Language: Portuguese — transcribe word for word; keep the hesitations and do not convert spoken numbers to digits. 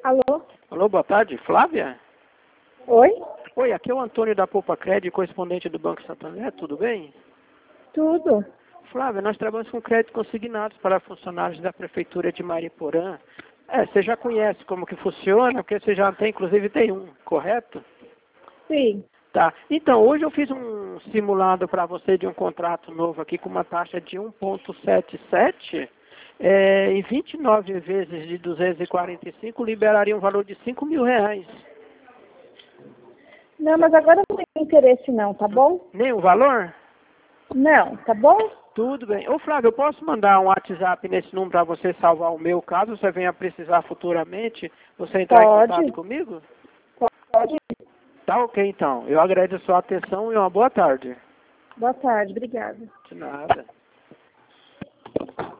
Alô? Alô, boa tarde. Flávia? Oi? Oi, aqui é o Antônio da Poupa Crédito, correspondente do Banco Santander, tudo bem? Tudo? Flávia, nós trabalhamos com crédito consignados para funcionários da Prefeitura de Mariporã. É, você já conhece como que funciona, porque você já tem, inclusive tem um, correto? Sim. Tá. Então, hoje eu fiz um simulado para você de um contrato novo aqui com uma taxa de um vírgula setenta e sete. É, em vinte e nove vezes de duzentos e quarenta e cinco, liberaria um valor de cinco mil reais. Não, mas agora eu não tenho interesse não, tá bom? Nenhum valor? Não, tá bom? Tudo bem. Ô Flávio, eu posso mandar um WhatsApp nesse número para você salvar o meu, caso você venha precisar futuramente, você entrar em Pode. contato comigo? Pode. Tá ok então. Eu agradeço a sua atenção e uma boa tarde. Boa tarde, obrigada. De nada.